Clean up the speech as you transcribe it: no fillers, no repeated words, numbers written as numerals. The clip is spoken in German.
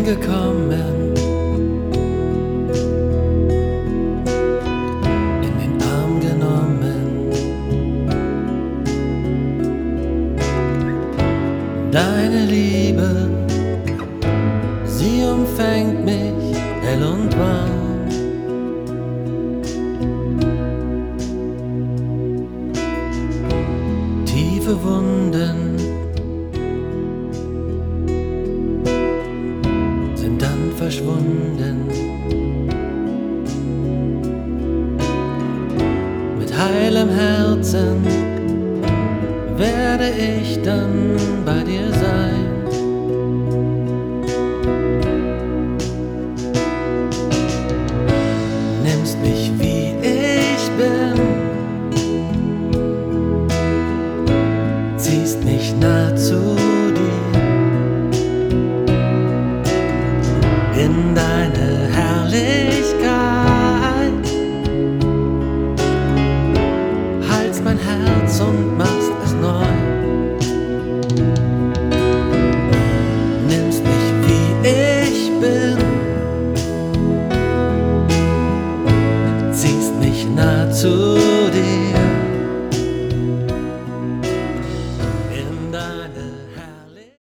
angekommen, in den Arm genommen. Deine Liebe, sie umfängt mich hell und warm. Tiefe Wunden sind dann verschwunden. Mit heilem Herzen werde ich dann bei dir sein. Nimmst mich wie ich bin, ziehst mich nah zu dir, in deine Herrlichkeit